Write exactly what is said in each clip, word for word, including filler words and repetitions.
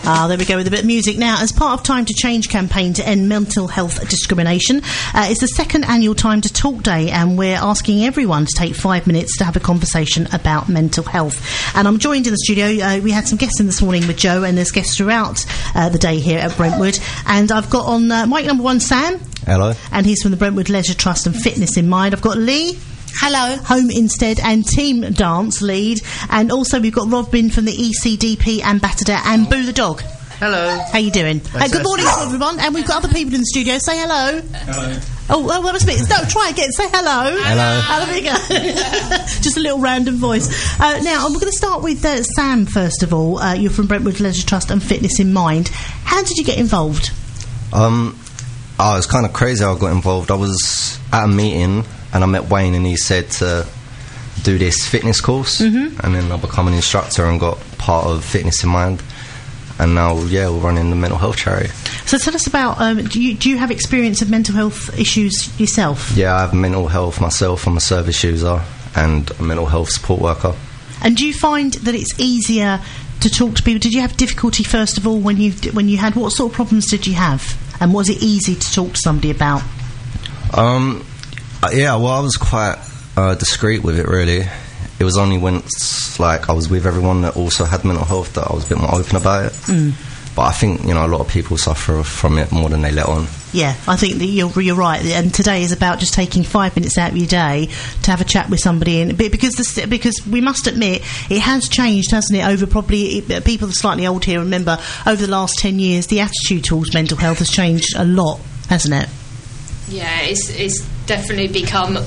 Ah, there we go with a bit of music. Now, as part of Time to Change campaign to end mental health discrimination, uh, it's the second annual Time to Talk Day, and we're asking everyone to take five minutes to have a conversation about mental health. And I'm joined in the studio. Uh, we had some guests in this morning with Joe, and there's guests throughout uh, the day here at Brentwood. And I've got on uh, mic number one, Sam. Hello. And he's from the Brentwood Leisure Trust and Fitness in Mind. I've got Lee. Hello. Home Instead and Team Dance lead. And also we've got Robin from the E C D P ambassador and Boo the dog. Hello. How you doing? Uh, good morning, everyone. And we've got other people in the studio. Say hello. Hello. Oh, well, that was a bit. No, try again. Say hello. Hello. Oh, there we go. Just a little random voice. Uh, now, I'm going to start with uh, Sam, first of all. Uh, you're from Brentwood Leisure Trust and Fitness in Mind. How did you get involved? Um, oh, it was kind of crazy how I got involved. I was at a meeting and I met Wayne and he said to do this fitness course, mm-hmm. and then I become an instructor and got part of Fitness in Mind. And now, yeah, we're running the mental health charity. So tell us about, um, do you do you have experience of mental health issues yourself? Yeah, I have mental health myself. I'm a service user and a mental health support worker. And do you find that it's easier to talk to people? Did you have difficulty, first of all, when you when you had, what sort of problems did you have? And was it easy to talk to somebody about? Um, yeah, well, I was quite uh, discreet with it, really. It was only when, like, I was with everyone that also had mental health that I was a bit more open about it. Mm. But I think, you know, a lot of people suffer from it more than they let on. Yeah, I think that you're, you're right. And today is about just taking five minutes out of your day to have a chat with somebody. And because the, because we must admit, it has changed, hasn't it? Over probably it, people that are slightly old here remember over the last ten years, the attitude towards mental health has changed a lot, hasn't it? Yeah, it's it's definitely become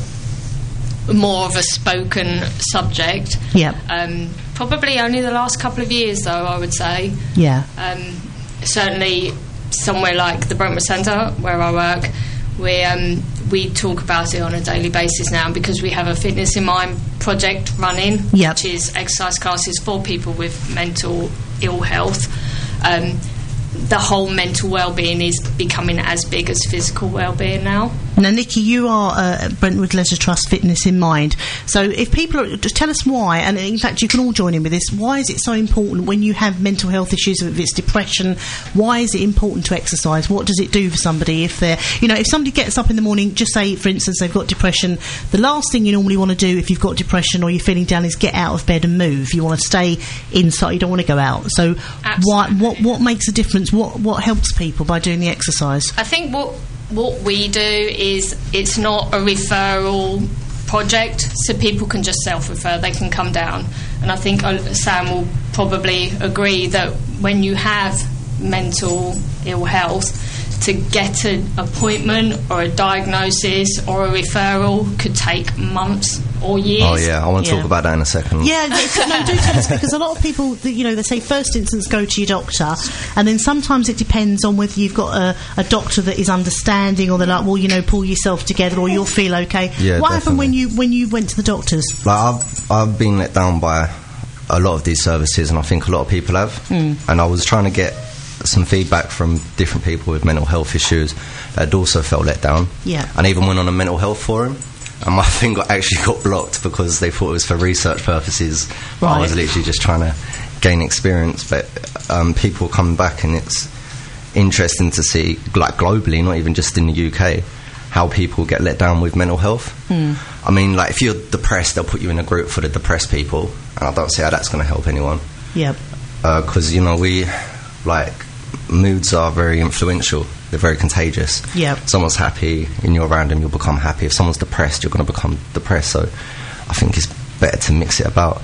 more of a spoken subject. Yeah. Um, probably only the last couple of years, though, I would say. Yeah. Um, certainly, somewhere like the Brentwood Centre, where I work, we um, we talk about it on a daily basis now because we have a Fitness in Mind project running, yep. which is exercise classes for people with mental ill health. Um, the whole mental well-being is becoming as big as physical well-being now. Now, Nikki, you are uh, Brentwood Leisure Trust Fitness in Mind. So if people are, just tell us why, and in fact you can all join in with this, why is it so important when you have mental health issues, if it's depression, why is it important to exercise? What does it do for somebody if they're, you know, if somebody gets up in the morning, just say, for instance, they've got depression, the last thing you normally want to do if you've got depression or you're feeling down is get out of bed and move. You want to stay inside, you don't want to go out. So why, what, what makes a difference? What, what helps people by doing the exercise? I think what What we do is it's not a referral project, so people can just self-refer, they can come down. And I think uh, Sam will probably agree that when you have mental ill health, to get an appointment or a diagnosis or a referral could take months or years. Oh yeah, I want to yeah. talk about that in a second. Yeah, no, do tell us, because a lot of people, you know, they say first instance go to your doctor, and then sometimes it depends on whether you've got a, a doctor that is understanding, or they're like, well, you know, pull yourself together, or you'll feel okay. Yeah, what definitely. happened when you when you went to the doctors? Like I've I've been let down by a lot of these services, and I think a lot of people have. Mm. And I was trying to get some feedback from different people with mental health issues that had also felt let down. Yeah. And even went on a mental health forum, and my thing got, actually got blocked because they thought it was for research purposes. Right. I was literally just trying to gain experience, but um, people come back, and it's interesting to see, like globally, not even just in the U K, how people get let down with mental health. Mm. I mean, like if you're depressed, they'll put you in a group for the depressed people, and I don't see how that's going to help anyone. Yep. Because uh, you know, we like moods are very influential. They're very contagious. Yeah. If someone's happy and you're around them, you'll become happy. If someone's depressed, you're going to become depressed. So I think it's better to mix it about.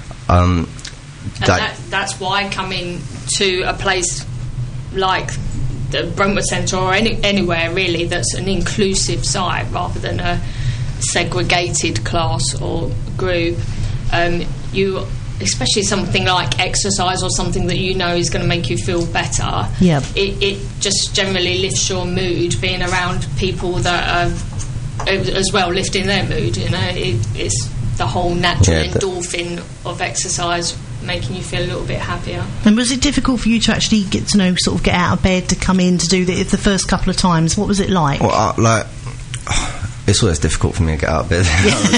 Um, and that that, that's why coming to a place like the Brentwood Centre, or any, anywhere really that's an inclusive site rather than a segregated class or group, um, you especially something like exercise or something that you know is going to make you feel better, yeah. it, it just generally lifts your mood, being around people that are as well lifting their mood, you know. It, it's the whole natural yeah, endorphin of exercise making you feel a little bit happier. And was it difficult for you to actually get to know, sort of get out of bed to come in to do the, the first couple of times? What was it like? Well, uh, like It's always difficult for me to get out of bed.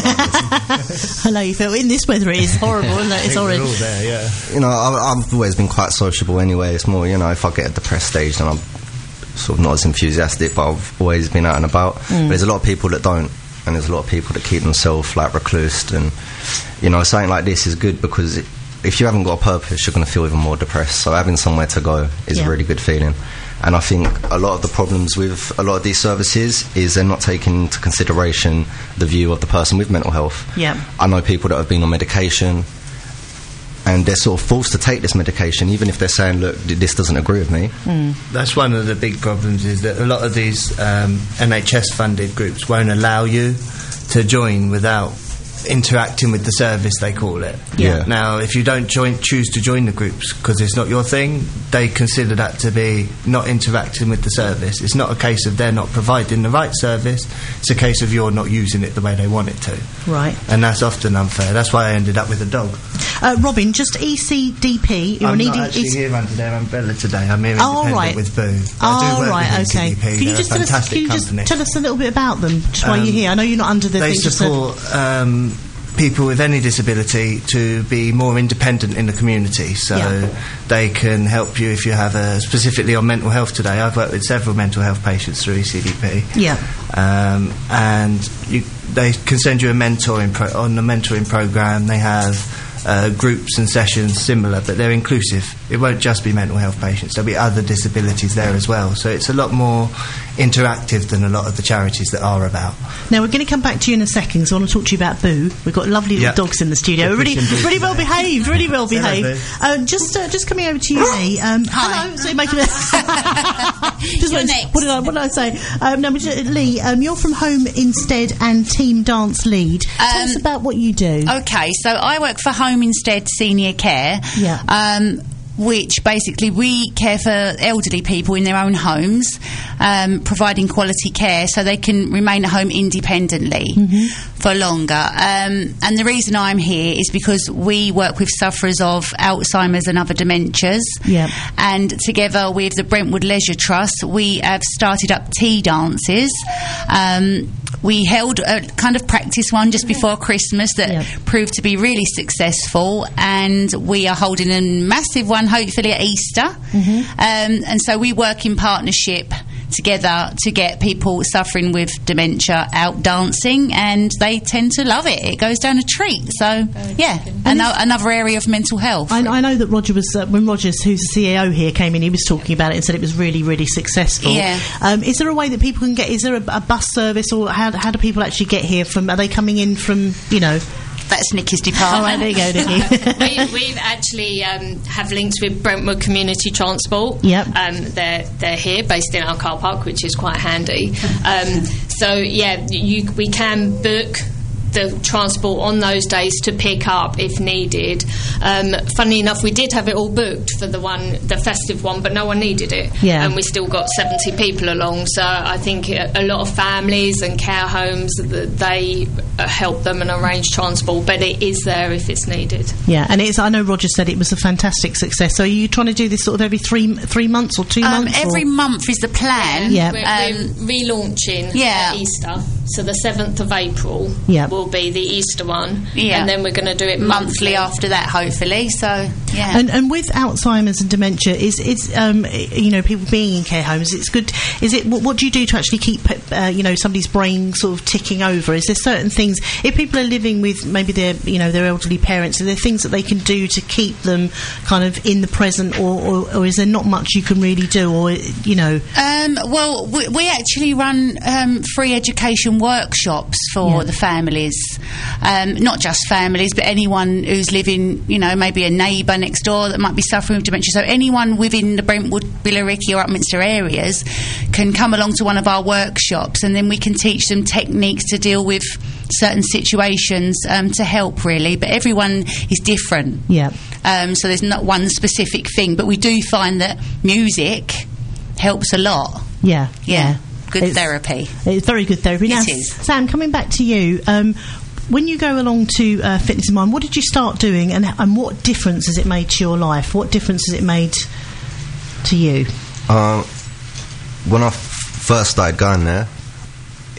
I know you feel in this weather it is horrible, isn't it? It's horrid. We're all there, yeah. You know, I, I've always been quite sociable anyway. It's more, you know, if I get a depressed stage, then I'm sort of not as enthusiastic, but I've always been out and about. Mm. But there's a lot of people that don't, and there's a lot of people that keep themselves like reclused, and you know, something like this is good because it, if you haven't got a purpose, you're going to feel even more depressed. So having somewhere to go is yeah. a really good feeling. And I think a lot of the problems with a lot of these services is they're not taking into consideration the view of the person with mental health. Yeah. I know people that have been on medication and they're sort of forced to take this medication even if they're saying, look, this doesn't agree with me. Mm. That's one of the big problems, is that a lot of these um, N H S funded groups won't allow you to join without interacting with the service, they call it. Yeah. Now, if you don't join, choose to join the groups because it's not your thing, they consider that to be not interacting with the service. It's not a case of they're not providing the right service, it's a case of you're not using it the way they want it to. Right. And that's often unfair. That's why I ended up with a dog. Uh, Robin, just E C D P. You're I'm an not E D- actually here under their umbrella today. I'm here oh, independent right. with Boo. Oh, I do work right, with okay. E C D P. Can you, just tell, us, can you just tell us a little bit about them, just while um, you're here? I know you're not under the they thing. They support um, people with any disability to be more independent in the community, so yeah. they can help you if you have a, specifically on mental health today. I've worked with several mental health patients through E C D P. Yeah. Um, and you, they can send you a mentoring pro- on the mentoring program. They have uh, groups and sessions similar, but they're inclusive. It won't just be mental health patients. There'll be other disabilities there as well. So it's a lot more interactive than a lot of the charities that are about. Now we're going to come back to you in a second because I want to talk to you about Boo. We've got lovely little yep. dogs in the studio. Good really, really well behaved. Really well behaved. Hello, um, just, uh, just coming over to you, Lee. Um, Hi. Hello. So you're making a just You're wait, next. What did I? What did I say? Um, no, but, uh, Lee, um, you're from Home Instead and Team Dance Lead. Um, Tell us about what you do. Okay, so I work for Home Instead Senior Care. Yeah. Um, which basically we care for elderly people in their own homes, um, providing quality care so they can remain at home independently mm-hmm. for longer. Um, and the reason I'm here is because we work with sufferers of Alzheimer's and other dementias. Yeah. And together with the Brentwood Leisure Trust, we have started up tea dances. Um, we held a kind of practice one just before Christmas that yeah. proved to be really successful, and we are holding a massive one hopefully at Easter. Mm-hmm. Um, and so we work in partnership together to get people suffering with dementia out dancing, and they tend to love it. It goes down a treat. So Very yeah, ano- another area of mental health. I, I know that Roger was uh, when Rogers, who's the C E O here, came in. He was talking about it and said it was really, really successful. Yeah. Um, is there a way that people can get? Is there a, a bus service, or how, how do people actually get here? From are they coming in from you know? That's Nikki's department. All right, there you go, Nikki. we, we've actually um, have links with Brentwood Community Transport. Yep. Um, they're they're here, based in our car park, which is quite handy. Um, so yeah, you, we can book the transport on those days to pick up if needed. Um, funnily enough, we did have it all booked for the one, the festive one, but no one needed it. Yeah. And we still got seventy people along. So I think a lot of families and care homes, they help them and arrange transport, but it is there if it's needed. Yeah, and it's. I know Roger said it was a fantastic success. So are you trying to do this sort of every three three months or two um, months? Every or? month is the plan. Yeah. We're, Um, we're relaunching yeah. at Easter. So the seventh of April yeah. will be the Easter one. Yeah. And then we're going to do it monthly. monthly after that, hopefully. So, yeah. And, and with Alzheimer's and dementia, is it's um, you know, people being in care homes, it's good. Is it what, what do you do to actually keep uh, you know, somebody's brain sort of ticking over? Is there certain things, if people are living with maybe their you know their elderly parents, are there things that they can do to keep them kind of in the present, or, or, or is there not much you can really do, or you know? Um, well, we, we actually run um, free education workshops for Yeah. the families, um, not just families, but anyone who's living, you know, maybe a neighbour next door that might be suffering with dementia. So anyone within the Brentwood, Billericay or Upminster areas can come along to one of our workshops, and then we can teach them techniques to deal with certain situations um, to help, really. But everyone is different. Yeah. Um, so there's not one specific thing, but we do find that music helps a lot. Yeah. Yeah. Good It's- therapy. It's very good therapy. It Now, is. Sam, coming back to you, um, when you go along to uh, Fitness in Mind, what did you start doing, and, and what difference has it made to your life? What difference has it made to you? Uh, when I f- first started going there,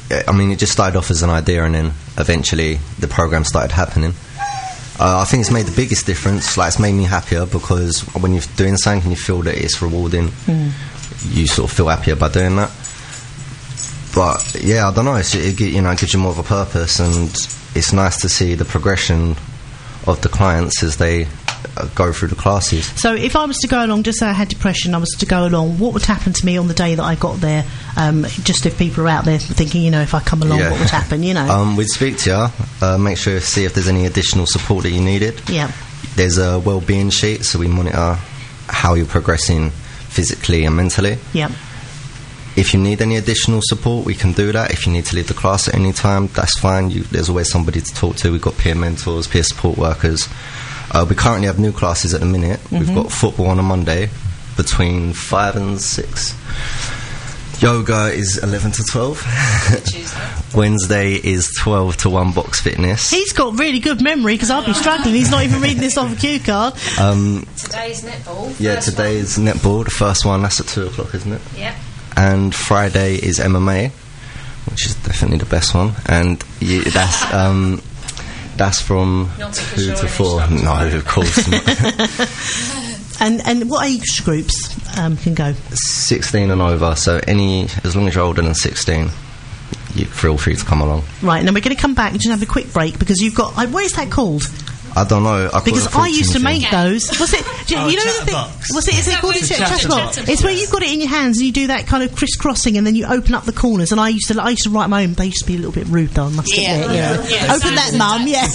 I mean, it just started off as an idea, and then eventually the program started happening. Uh, I think it's made the biggest difference. Like, it's made me happier, because when you're doing something and you feel that it's rewarding, mm. you sort of feel happier by doing that. But yeah, I don't know. It's, it you know it gives you more of a purpose, and it's nice to see the progression of the clients as they uh, go through the classes. So if I was to go along, just say I had depression, I was to go along, what would happen to me on the day that I got there? Um, just if people are out there thinking, you know, if I come along, yeah. what would happen, you know? Um, we'd speak to you, uh, make sure, see if there's any additional support that you needed. Yeah. There's a well-being sheet, so we monitor how you're progressing physically and mentally. Yeah. If you need any additional support, we can do that. If you need to leave the class at any time, that's fine. You, there's always somebody to talk to. We've got peer mentors, peer support workers. Uh, we currently have new classes at the minute. Mm-hmm. We've got football on a Monday between five and six. Yoga is eleven to twelve. Wednesday is twelve to one box fitness. He's got really good memory, because I'll be struggling. He's not even reading this off a cue card. Um, today's netball. Yeah, today's one. netball. The first one, that's at two o'clock, isn't it? Yeah. And Friday is M M A, which is definitely the best one. And you, that's um, that's from two to four. No, of course not. and and what age groups um, can go? Sixteen and over. So any, as long as you're older than sixteen, you feel free to come along. Right, and then we're going to come back and just have a quick break, because you've got. Uh, what is that called? I don't know. I because I used to thing. make those. Was it? Do you, oh, you know the thing? Was it? Is it called a chatterbox? It's where you've got it in your hands and you do that kind of crisscrossing, and then you open up the corners. And I used to, I used to write my own. They used to be a little bit rude, though. I must yeah. admit. Yeah. Yeah. Yeah. Open that, mum. Yeah.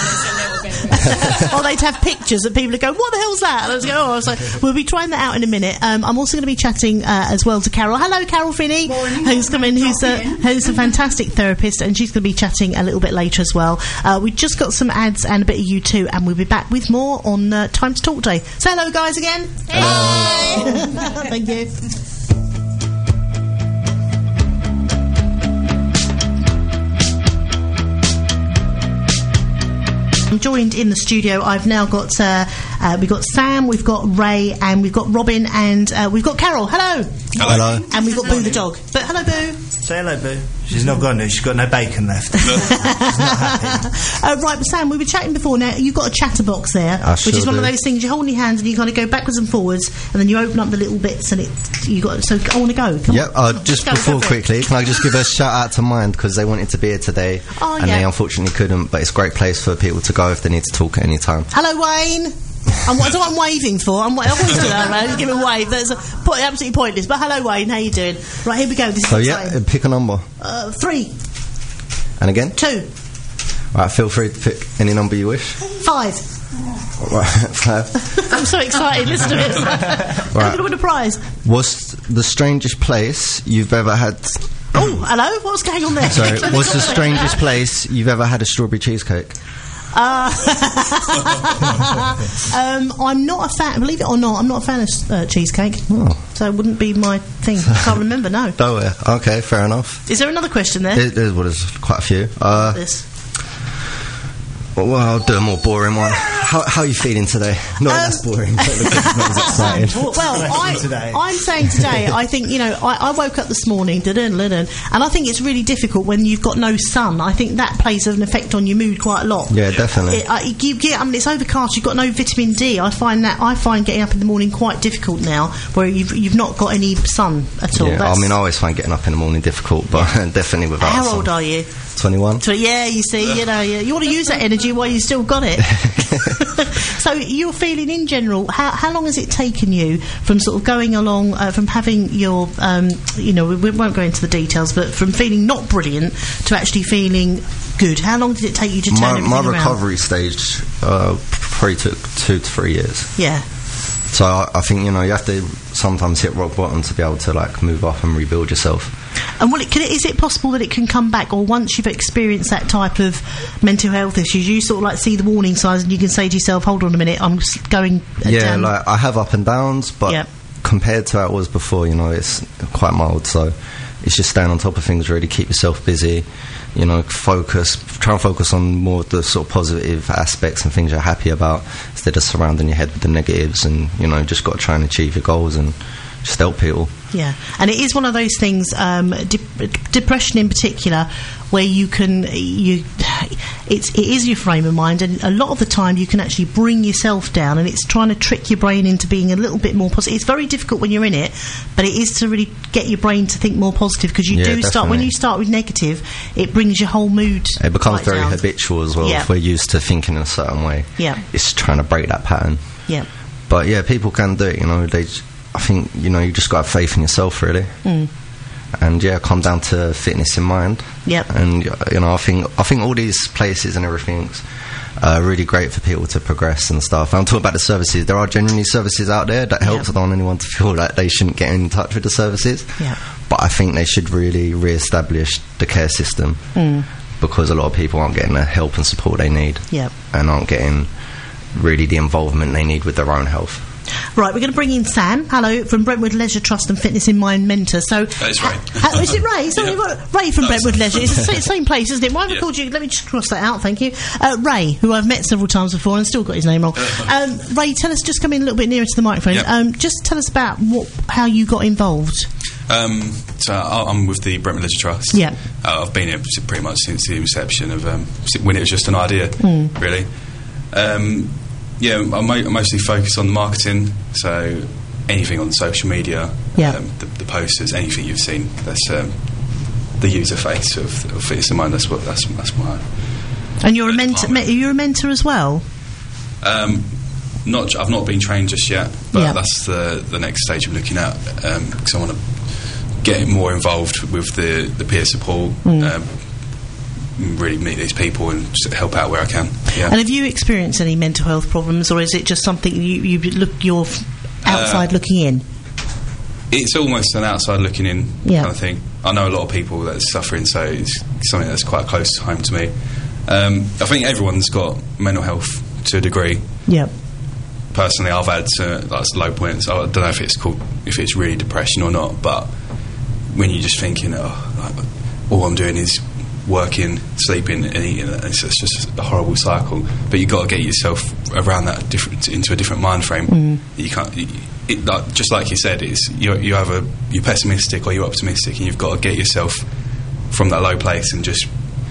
Or they'd have pictures that people would go, "What the hell's that?" And I was going, "Oh," I was like, "We'll be trying that out in a minute." Um, I'm also going to be chatting uh, as well to Carol. Hello, Carol Finney, Morning. who's come in, who's a who's a fantastic therapist, and she's going to be chatting a little bit later as well. Uh, we've just got some ads and a bit of you too, and we'll be back with more on uh, Time to Talk Day. So hello, guys, again. Hello. Thank you. I'm joined in the studio. I've now got uh, uh, we've got Sam, we've got Ray, and we've got Robin, and uh, we've got Carol. Hello. Hello. And we've got Boo the dog. But hello, Boo. Say hello, Boo. She's not gone now. She's got no bacon left. She's not happy. Uh, right, but Sam, we were chatting before. Now you've got a chatterbox there, I which sure is one do. of those things you hold in your hands and you kind of go backwards and forwards, and then you open up the little bits, and it you got. So I want to go. Come Yep. on. Uh, just Go, before go for it. quickly, can I just give a shout out to Mind, because they wanted to be here today, Oh, and yeah. they unfortunately couldn't. But it's a great place for people to go if they need to talk at any time. Hello, Wayne. I'm, that's what I'm waving for. I'm, I always do that, right? Give a wave. That's a, po- absolutely pointless. But hello, Wayne. How you doing? Right, here we go. This is So yeah, exciting. uh, pick a number. Uh, three, And again, two, right. Feel free to pick any number you wish. five. Right. five. I'm so excited. Listen to this. I'm going to win a prize. What's the strangest place you've ever had? Oh, hello. What's going on there? Sorry. What's the strangest place you've ever had a strawberry cheesecake? Uh, um, I'm not a fan. Believe it or not, I'm not a fan of uh, cheesecake. Oh. So it wouldn't be my thing. Can't remember. No. Oh, yeah. Okay, fair enough. Is there another question there? There, there's, well, there's quite a few. Uh, This. well, I'll do a more boring one. How, how are you feeling today? No, Um, that's boring. But look, it's not as exciting. Well, well I, today. I'm saying today, I think, you know, I, I woke up this morning, da-dun, da-dun, and I think it's really difficult when you've got no sun. I think that plays an effect on your mood quite a lot. Yeah, definitely. It, uh, you get, I mean, it's overcast. You've got no vitamin D. I find that I find getting up in the morning quite difficult now, where you've you've not got any sun at all. Yeah, I That's- mean, I always find getting up in the morning difficult, but definitely without How sun. old are you? twenty-one. So, yeah, you see, you know, you, you want to use that energy while you still got it. So you're feeling in general, how, how long has it taken you from sort of going along, uh, from having your, um, you know, we, we won't go into the details, but from feeling not brilliant to actually feeling good? How long did it take you to turn My, everything my around? recovery stage uh, probably took two to three years. Yeah. So I, I think, you know, you have to sometimes hit rock bottom to be able to, like, move up and rebuild yourself. And will it, can it, is it possible that it can come back, or once you've experienced that type of mental health issues, you sort of like see the warning signs and you can say to yourself, hold on a minute, I'm s- going uh, Yeah, down. like, I have up and downs, but Yep. compared to how it was before, you know, it's quite mild. So it's just staying on top of things, really, keep yourself busy, you know, focus, try and focus on more of the sort of positive aspects and things you're happy about, instead of surrounding your head with the negatives, and, you know, just got to try and achieve your goals and just help people. Yeah, and it is one of those things, um, de- depression in particular, where you can, you, it's, it is your frame of mind, and a lot of the time you can actually bring yourself down, and it's trying to trick your brain into being a little bit more positive. It's very difficult when you're in it, but it is to really get your brain to think more positive, because you Yeah, do definitely. start, when you start with negative, it brings your whole mood It becomes right very down. habitual as well. Yeah. If we're used to thinking in a certain way, Yeah. it's trying to break that pattern. Yeah. But yeah, people can do it. You know, they. j- I think you know you just got to have faith in yourself, really. Mm. And yeah, come down to fitness in mind. Yep. And you know, I think I think all these places and everything's uh, really great for people to progress and stuff. I'm talking about the services. There are genuinely services out there that helps. Yep. I don't want anyone to feel like they shouldn't get in touch with the services. Yeah. But I think they should really re-establish the care system, Mm. because a lot of people aren't getting the help and support they need. Yep. And aren't getting really the involvement they need with their own health. Right, we're going to bring in Sam. Hello, from Brentwood Leisure Trust and Fitness in Mind Mentor. So, That is Ray. Ha- is it Ray? Sorry, Yeah. we've got Ray from No, Brentwood it's- Leisure. It's the same, same place, isn't it? Why have I Yeah. called you? Let me just cross that out. Thank you, uh, Ray, who I've met several times before and still got his name wrong. Um, Ray, tell us. Just come in a little bit nearer to the microphone. Yeah. Um, just tell us about what, how you got involved. Um, so I- I'm with the Brentwood Leisure Trust. Yeah. Uh, I've been here pretty much since the inception of um, when it was just an idea, Mm. really. Um, yeah, I mo- mostly focus on the marketing, so anything on social media, Yeah. um, the, the posters, anything you've seen. That's um, the user face of, of Fitness in Mind. That's what that's that's my. And you're a Uh, mentor. department. Me- you're a mentor as well. Um, not, I've not been trained just yet, but Yeah. that's the the next stage I'm looking at, because I want to get more involved with the, the peer support, Mm. um, really meet these people and just help out where I can. Yeah. And have you experienced any mental health problems, or is it just something you, you look you're f- outside Uh, looking in? It's almost an outside looking in Yeah. kind of thing. I know a lot of people that are suffering, so it's something that's quite close to home to me. Um, I think everyone's got mental health to a degree. Yeah. Personally, I've had uh, like low points. I don't know if it's called if it's really depression or not, but when you're just thinking, oh, like, all I'm doing is working, sleeping, and eating, it's, it's just a horrible cycle. But you've got to get yourself around that different into a different mind frame. Mm. You can't. You, it, like, just like you said, it's you you have a you're pessimistic or you're optimistic, and you've got to get yourself from that low place and just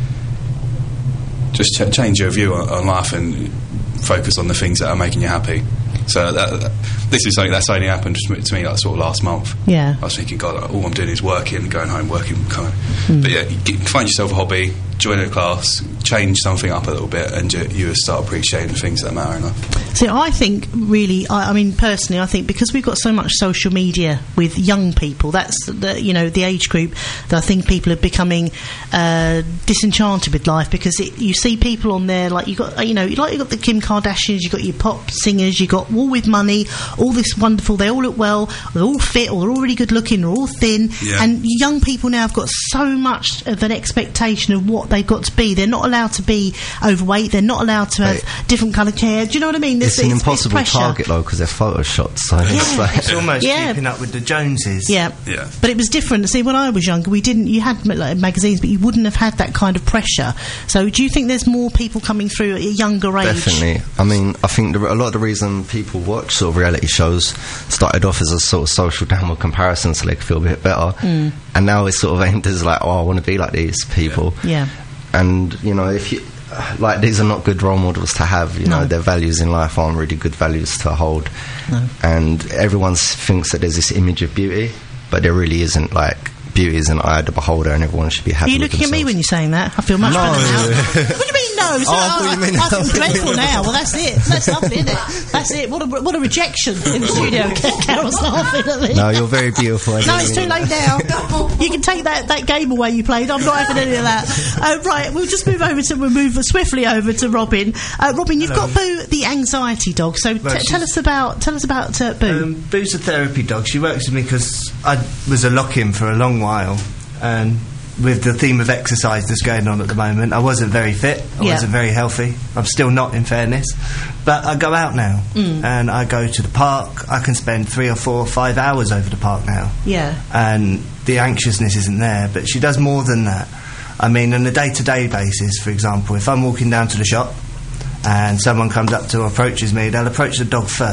just ch- change your view on, on life and focus on the things that are making you happy. So that, that, this is something that's only happened to me, to me like sort of last month. Yeah. I was thinking, God, all I'm doing is working, going home, working, coming. Mm. But yeah, you get, find yourself a hobby, join a class, change something up a little bit, and you, you will start appreciating the things that matter in life. So I think really, I, I mean personally, I think because we've got so much social media with young people, that's the you know the age group that I think people are becoming uh, disenchanted with life, because it, you see people on there like you got you know like you got the Kim Kardashians, you got your pop singers, you got all with money, all this wonderful. They all look well, they're all fit, or they're all really good looking, they're all thin, Yeah. and young people now have got so much of an expectation of what they've got to be. They're not allowed to be overweight. They're not allowed to have Right. different colour hair. Do you know what I mean? It's There's- an impossible pressure. target though, because they're photoshopped. So it's Yeah. like It's almost Yeah. keeping up with the Joneses. Yeah. Yeah. But it was different. See, when I was younger, we didn't. You had like, magazines, but you wouldn't have had that kind of pressure. So, do you think there's more people coming through at a younger age? definitely. I mean, I think the, a lot of the reason people watch sort of reality shows started off as a sort of social downward comparison, so they could feel a bit better. Mm. And now it's sort of aimed as like, oh, I want to be like these people. Yeah. And you know, if you like, these are not good role models to have. You No. know, their values in life aren't really good values to hold. No. And everyone s- thinks that there's this image of beauty, but there really isn't. Like, beauty is an eye of the beholder, and everyone should be Are happy. you with looking at me themselves. when you're saying that? I feel much No. better now. What do you mean no? So, Oh, I thought you meant I, I feel no. dreadful now. Well, that's it. That's lovely, isn't it? That's it. What a what a rejection in the studio. Carol's laughing at me. No, you're very beautiful. No, it's too late now. You can take that, that game away you played. I'm not having any of that. Uh, right, we'll just move over to we'll move swiftly over to Robin. Uh, Robin, you've Hello. got Boo, the anxiety dog. So Well, t- tell she's- us about tell us about uh, Boo. Um, Boo's a therapy dog. She works with me because I was a lock-in for a long while, and with the theme of exercise that's going on at the moment, I wasn't very fit. I Yeah. wasn't very healthy. I'm still not, in fairness. But I go out now, Mm. and I go to the park. I can spend three or four or five hours over the park now. yeah. And the anxiousness isn't there, but she does more than that. I mean, on a day-to-day basis, for example, if I'm walking down to the shop and someone comes up to or approaches me, they'll approach the dog first.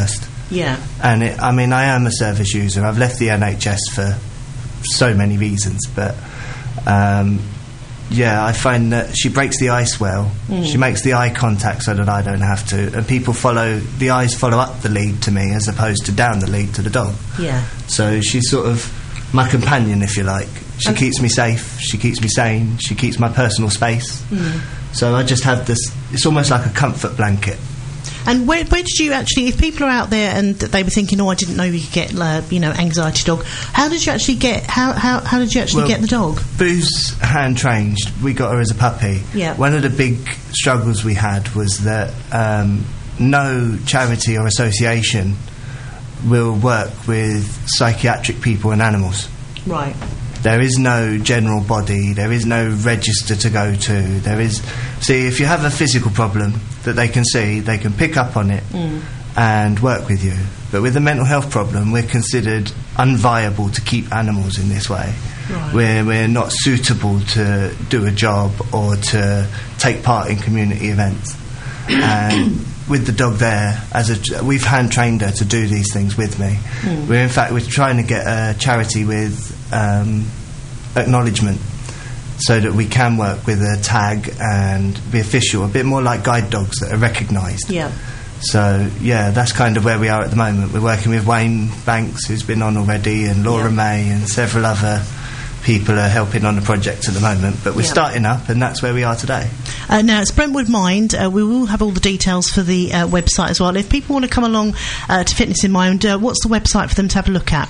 Yeah. And it, I mean, I am a service user. I've left the N H S for so many reasons, but um, yeah, I find that she breaks the ice well. Mm. She makes the eye contact so that I don't have to, and people follow, the eyes follow up the lead to me as opposed to down the lead to the dog. Yeah. So she's sort of my companion, if you like. She okay. keeps me safe, she keeps me sane, she keeps my personal space. Mm. So I just have this, it's almost like a comfort blanket. And where, where did you actually, if people are out there and they were thinking, oh, I didn't know you could get, uh, you know, anxiety dog, how did you actually get, how, how, how did you actually well, get the dog? Boo's hand-trained. We got her as a puppy. Yeah. One of the big struggles we had was that um, no charity or association will work with psychiatric people and animals. Right. There is no general body, there is no register to go to, there is... See, if you have a physical problem that they can see, they can pick up on it mm. and work with you. But with a mental health problem, we're considered unviable to keep animals in this way. Right. We're, we're not suitable to do a job or to take part in community events. And with the dog there, as a, we've hand-trained her to do these things with me. Mm. We're, in fact, we're trying to get a charity with... Um, acknowledgement so that we can work with a tag and be official, a bit more like guide dogs that are recognised. Yeah. So, yeah, that's kind of where we are at the moment. We're working with Wayne Banks, who's been on already, and Laura yeah. May, and several other people are helping on the project at the moment, but we're yeah. starting up, and that's where we are today. Uh, now, it's Brentwood Mind. Uh, we will have all the details for the uh, website as well. If people want to come along uh, to Fitness in Mind, uh, what's the website for them to have a look at?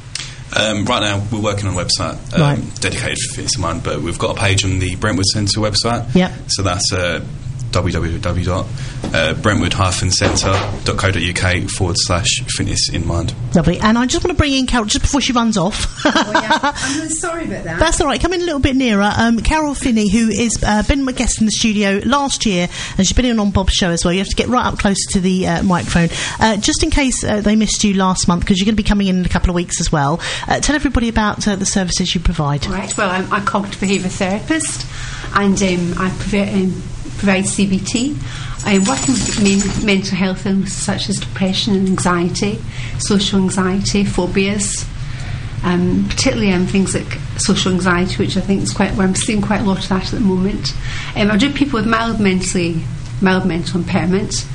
Um, right now, we're working on a website um, right. dedicated for Fitness in Mind, but we've got a page on the Brentwood Centre website. Yep. So that's uh, w w w dot brentwood centre dot co dot u k forward slash fitness in mind. Lovely. And I just want to bring in Carol just before she runs off. Oh, yeah. I'm really sorry about that. That's all right. Come in a little bit nearer. Um, Carol Finney, who has uh, been my guest in the studio last year, and she's been in on Bob's show as well. You have to get right up close to the uh, microphone. Uh, just in case uh, they missed you last month, because you're going to be coming in in a couple of weeks as well. Uh, tell everybody about uh, the services you provide. Right. Well, I'm a cognitive behaviour therapist, and um, I provide, um, provide C B T. I'm working with main mental health illnesses such as depression and anxiety, social anxiety, phobias, um, particularly um, things like social anxiety, which I think is quite where I'm seeing quite a lot of that at the moment. Um, I do people with mild mentally, mild mental impairment,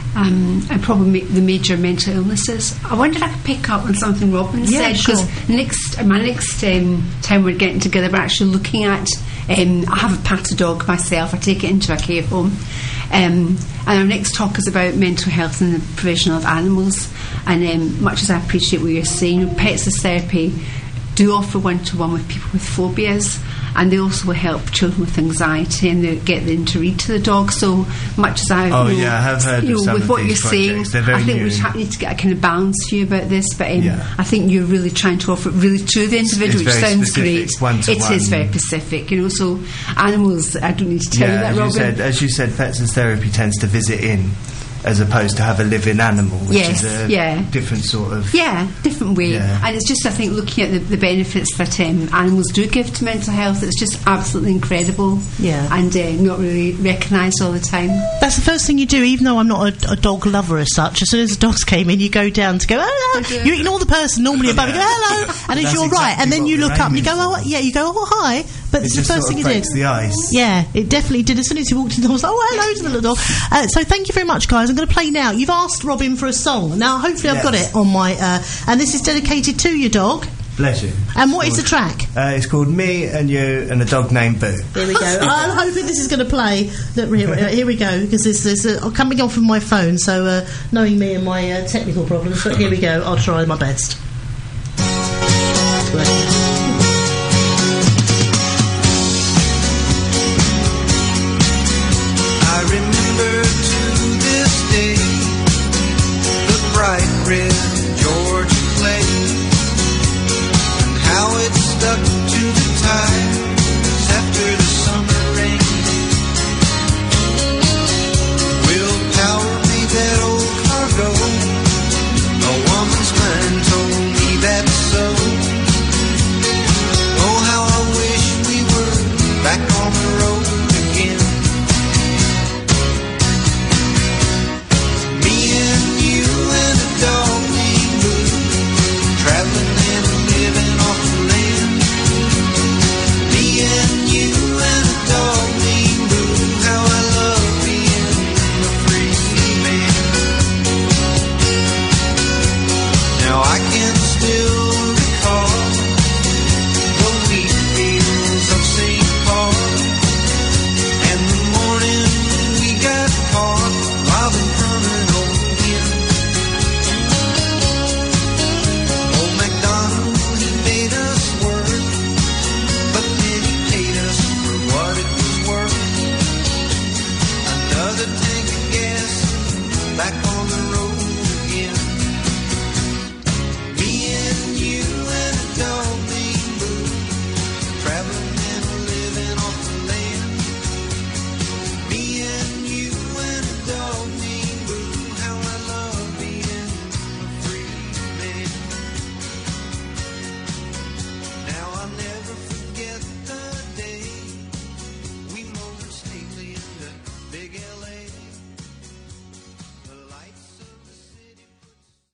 um, and probably ma- the major mental illnesses. I wonder if I could pick up on something Robin yeah, said, sure. because next my next um, time we're getting together, we're actually looking at. Um, I have a patter dog myself. I take it into a care home. Um, and our next talk is about mental health and the provision of animals. And um, much as I appreciate what you're saying, Pets as Therapy do offer one-to-one with people with phobias, and they also will help children with anxiety, and they get them to read to the dog. So much as I, oh you know, yeah, I have heard you of know, some with of what these you're projects. saying, I think new. we ha- need to get a kind of balance view about this. But um, yeah. I think you're really trying to offer it really to the individual, it's which sounds specific, great. one-to-one. It is very specific, you know. So animals, I don't need to tell yeah, you that, as Robin. You said, as you said, Pets as Therapy tends to visit in, as opposed to have a living animal, which yes, is a yeah. different sort of... Yeah, different way. Yeah. And it's just, I think, looking at the, the benefits that um, animals do give to mental health, it's just absolutely incredible. Yeah. And uh, not really recognised all the time. That's the first thing you do, even though I'm not a, a dog lover as such. As soon as the dogs came in, you go down to go, hello. You ignore the person normally above, you go, hello. And as you're exactly right. And then you look up and you go, for. oh, yeah, you go, oh, hi. But it it's the just first sort thing of you breaks did. the ice. Yeah, it definitely did. As soon as he walked in, I was like, oh, hello to the little dog. Uh, so thank you very much, guys. I'm going to play now. You've asked Robin for a song. Now, hopefully I've Yes. got it on my... Uh, and this is dedicated to your dog. Bless you. And what is the track? Uh, it's called Me and You and a Dog Named Boo. Here we go. I'm hoping this is going to play. Look, here, here we go, because this is uh, coming off of my phone, so uh, knowing me and my uh, technical problems, but here we go. I'll try my best.